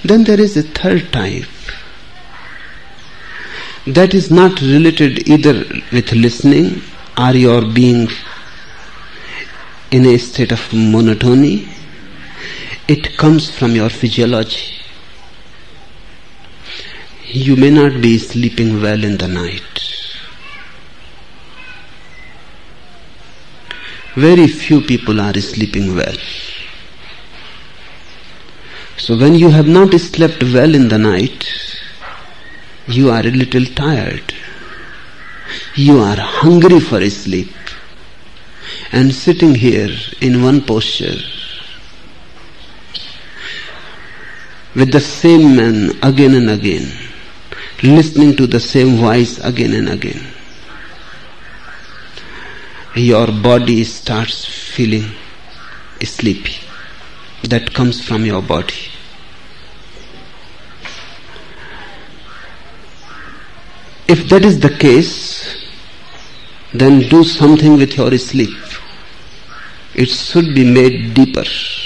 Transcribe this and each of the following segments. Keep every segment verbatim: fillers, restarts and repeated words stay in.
Then there is a third type that is not related either with listening or your being in a state of monotony. It comes from your physiology. You may not be sleeping well in the night. Very few people are sleeping well. So when you have not slept well in the night, you are a little tired. You are hungry for sleep. And sitting here in one posture, with the same man again and again, listening to the same voice again and again, your body starts feeling sleepy. That comes from your body. If that is the case, then do something with your sleep. It should be made deeper.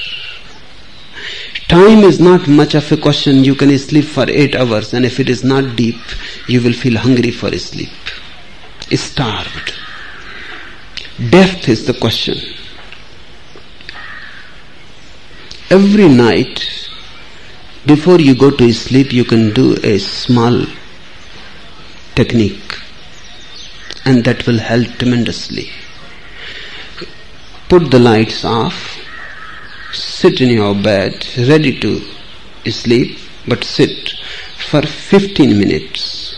Time is not much of a question. You can sleep for eight hours, and if it is not deep, you will feel hungry for sleep, starved. Depth is the question. Every night, before you go to sleep, you can do a small technique, and that will help tremendously. Put the lights off, sit in your bed, ready to sleep, but sit for fifteen minutes.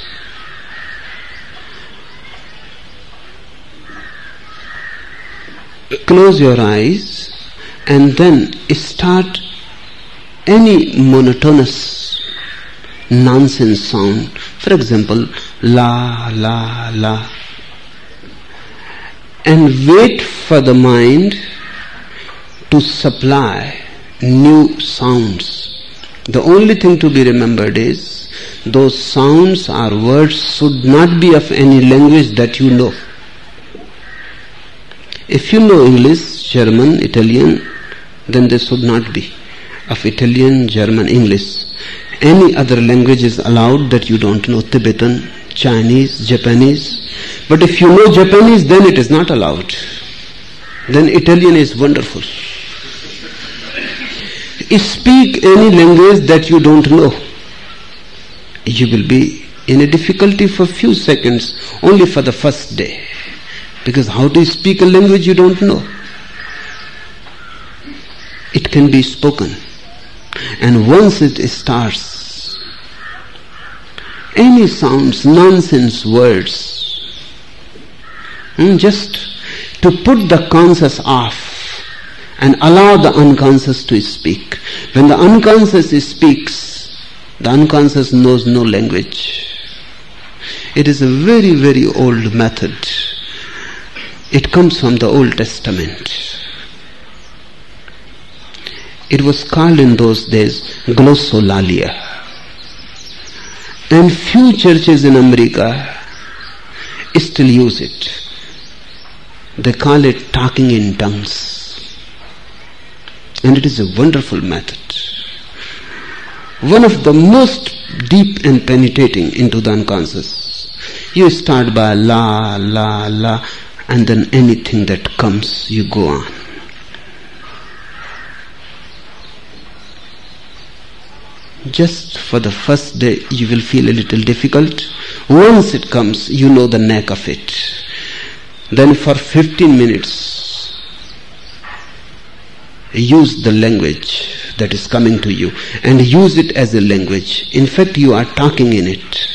Close your eyes and then start any monotonous nonsense sound. For example, la, la, la. And wait for the mind to supply new sounds. The only thing to be remembered is those sounds or words should not be of any language that you know. If you know English, German, Italian, then they should not be of Italian, German, English. Any other language is allowed that you don't know, Tibetan, Chinese, Japanese. But if you know Japanese, then it is not allowed. Then Italian is wonderful. Speak any language that you don't know. You will be in a difficulty for few seconds, only for the first day. Because how to speak a language you don't know? It can be spoken. And once it starts, any sounds, nonsense words, just to put the conscious off and allow the unconscious to speak. When the unconscious speaks, the unconscious knows no language. It is a very, very old method. It comes from the Old Testament. It was called in those days glossolalia. And few churches in America still use it. They call it talking in tongues. And it is a wonderful method. One of the most deep and penetrating into the unconscious. You start by la, la, la, and then anything that comes, you go on. Just for the first day, you will feel a little difficult. Once it comes, you know the knack of it. Then for fifteen minutes, use the language that is coming to you and use it as a language. In fact, you are talking in it.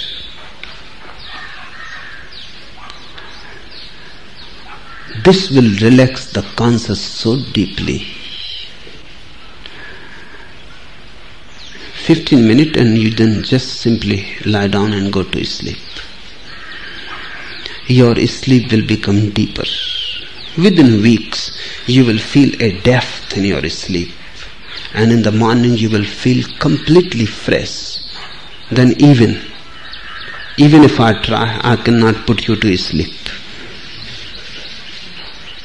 This will relax the conscious so deeply. fifteen minutes and you then just simply lie down and go to sleep. Your sleep will become deeper. Within weeks, you will feel a depth in your sleep. And in the morning, you will feel completely fresh. Then even, even if I try, I cannot put you to sleep.